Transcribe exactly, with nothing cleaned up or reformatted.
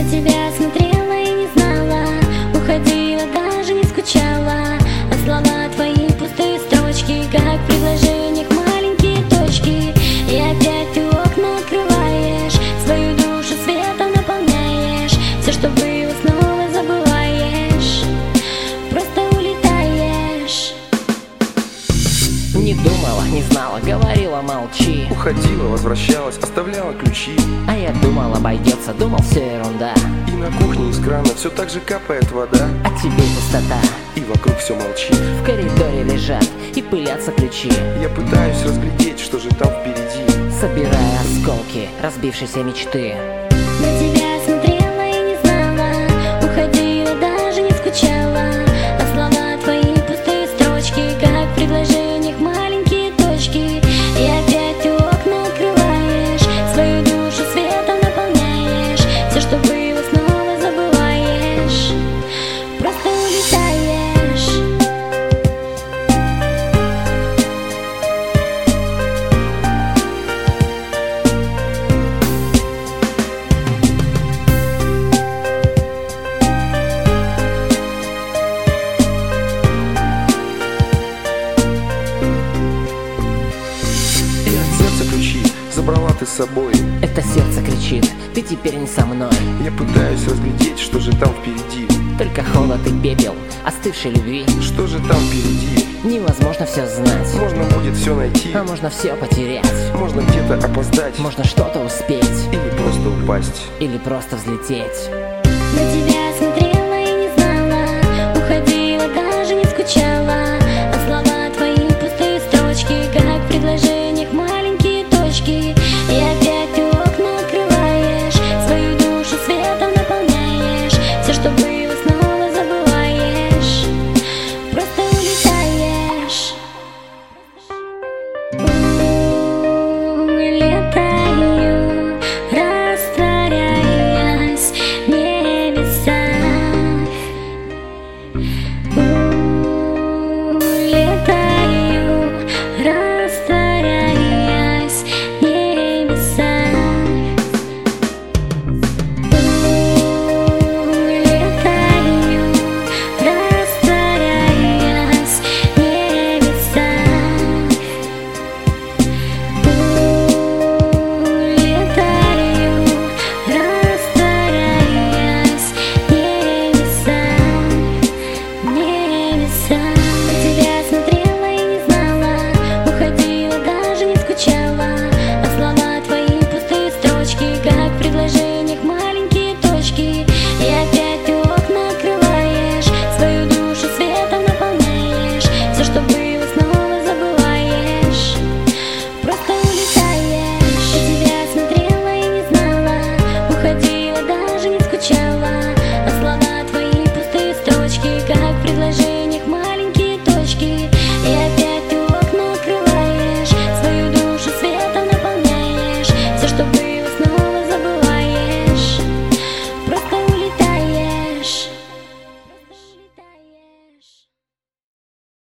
тебя смотрела и не знала, уходила, даже не скучала. А слова твои пустые строчки, как в предложениях маленькие точки. И опять ты окна открываешь, свою душу светом наполняешь. Все, что было, снова забываешь, просто улетаешь. Не думала, не знала, говорила молчи. Уходила, возвращалась, оставляла ключи. А я думал, обойдется, думал, все ерунда. И на кухне из крана все так же капает вода. А тебе пустота. И вокруг все молчит. В коридоре лежат и пылятся ключи. Я пытаюсь разглядеть, что же там впереди, собирая осколки разбившейся мечты. На тебя смотрела и не знала, уходила, даже не скучала. А слова твои пустые строчки, как в предложениях маленькие точки. И опять ты окна открываешь, свою душу светом наполняешь. Все, что было, снова забываешь, просто улетаешь. забрала ты с собой. Это сердце кричит, ты теперь не со мной. Я пытаюсь разглядеть, что же там впереди, только холод и пепел остывшей любви. Что же там впереди? Невозможно все знать. Можно будет все найти, а можно все потерять. Можно где-то опоздать, можно что-то успеть, или просто упасть, или просто взлететь. На тебя смотрела и не знала, уходила, даже не скучала. А слова твои пустые строчки, как в предложениях маленькие точки. И опять ты окна открываешь, свою душу светом наполняешь. Все, что было, снова забываешь, просто улетаешь. У-у-у, летаешь.